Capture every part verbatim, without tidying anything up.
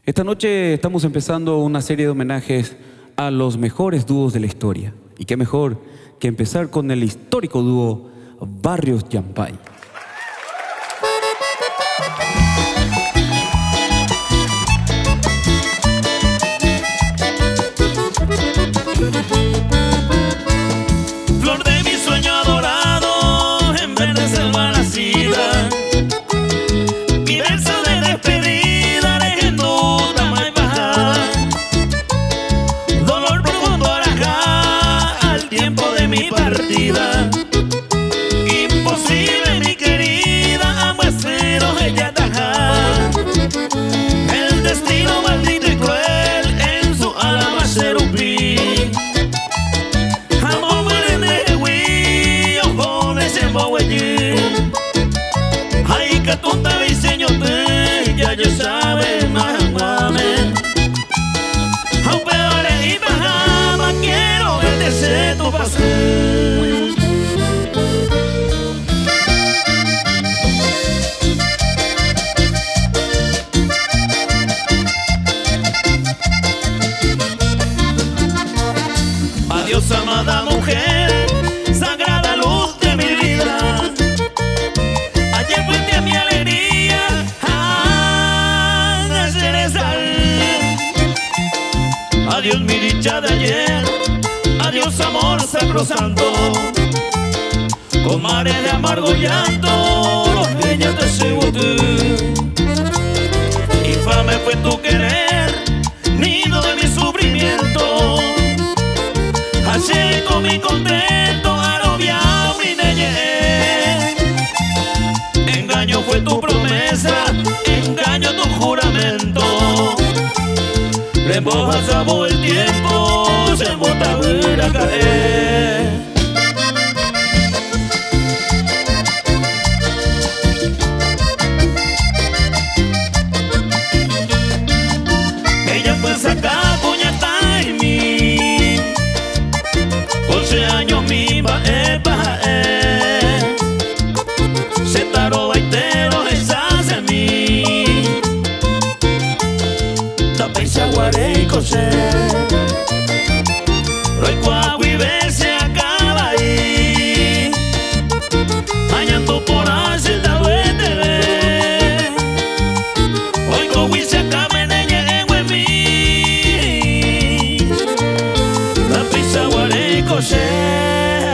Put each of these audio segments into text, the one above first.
Esta noche estamos empezando una serie de homenajes a los mejores dúos de la historia. Y qué mejor que empezar con el histórico dúo Barrios Yampay. Flor de mi sueño adorado, en verde selva nacida, mi verso de despedida, legenduda más baja, dolor profundo arajá al tiempo de mi partida. Imposible, mi querida, aguacero ella tajá, el destino maldito y cruel en su alma cherubí. Ay, que tonta diseño te, ya yo sabe, mahamame. Au peores y mahama, quiero verte ser tu paseo. Adiós, amada mujer, sagrada luz de mi vida. Ayer fuiste a mi alegría, ah, cerezal. Adiós mi dicha de ayer, adiós amor sacrosanto. Con mares de amargo llanto, los peñas te sigo tú. Infame fue tu querer, nido de mi sufrimiento. Así con mi contento, arobiao mi neye. Engaño fue tu promesa, engaño tu juramento. Remoja sabor el tiempo, se bota a caer. Ella fue sacar puñata en mí, once años mi va epa eh. Se taro baitero esas en mí. Da pensa guaré y cosé. Roy cuagui ve se acaba ahí. Añando por hacer da buete ve. Hoy cowi se acaba en ella en mí. Da pensa guaré y cosé.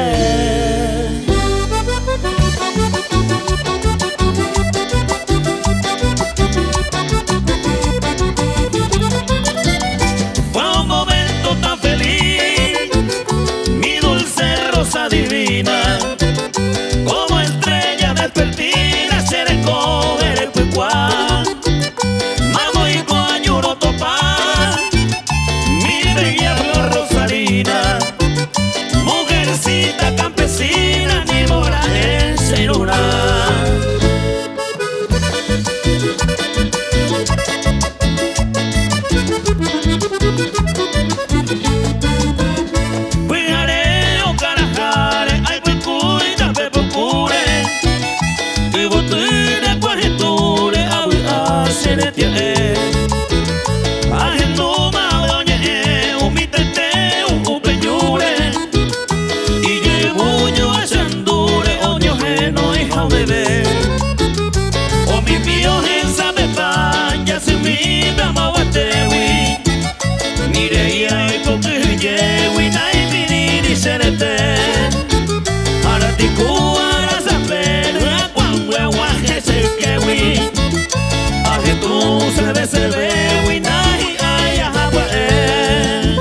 Divina, como estrella despertina, se recoge el cuecuá. Mamo y coañuro topa, mi bella flor rosarina, mujercita campesina, ni mora en ceruna. Se ve winai ay agua eh.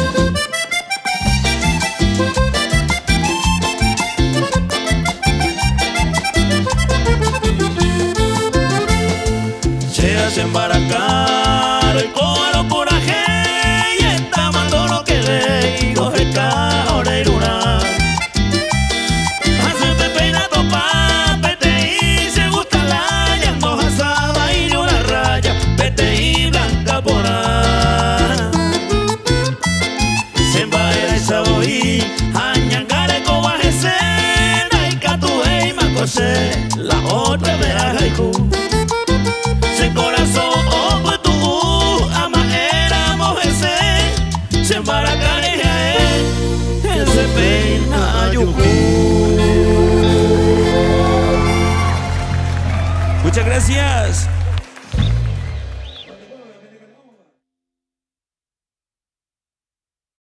Se hace embaracar el coro coraje y está mando lo que ve y coge caore luna. Hace te peina topa, vete y se gusta la ya no asada y una raya, vete y blanca. Muchas gracias.